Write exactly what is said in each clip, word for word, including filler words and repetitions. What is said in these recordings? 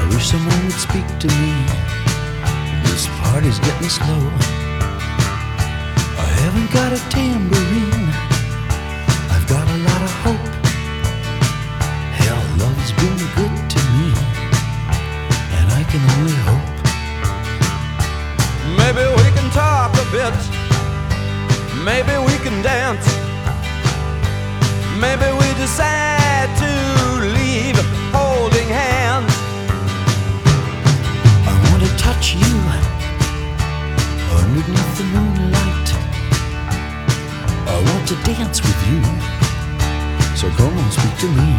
I wish someone would speak to me. This party's getting slow. I haven't got a tambourine, I've got a lot of hope. Hell, love's been good to me, and I can only hope. Maybe we can talk a bit, maybe we can dance, maybe we decide to leave holding hands. I want to touch you underneath the moonlight. I want to dance with you, so come on, speak to me.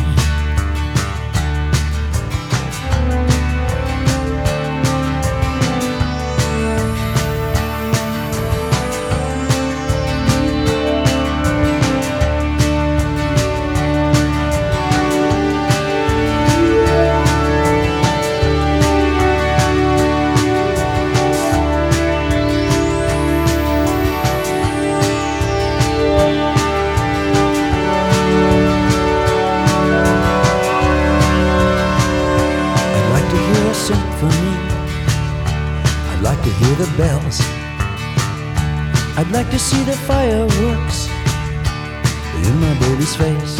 Symphony. I'd like to hear the bells. I'd like to see the fireworks in my baby's face.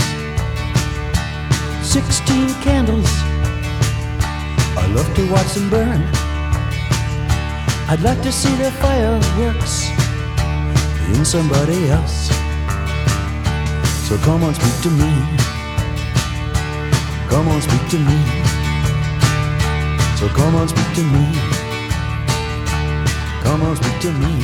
Sixteen candles, I love to watch them burn. I'd like to see the fireworks in somebody else. So come on, speak to me. Come on, speak to me. So come on, speak to me. Come on, speak to me.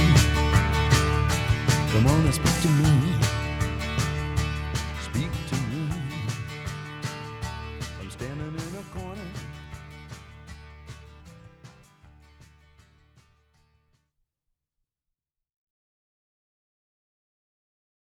Come on and speak to me. Speak to me. I'm standing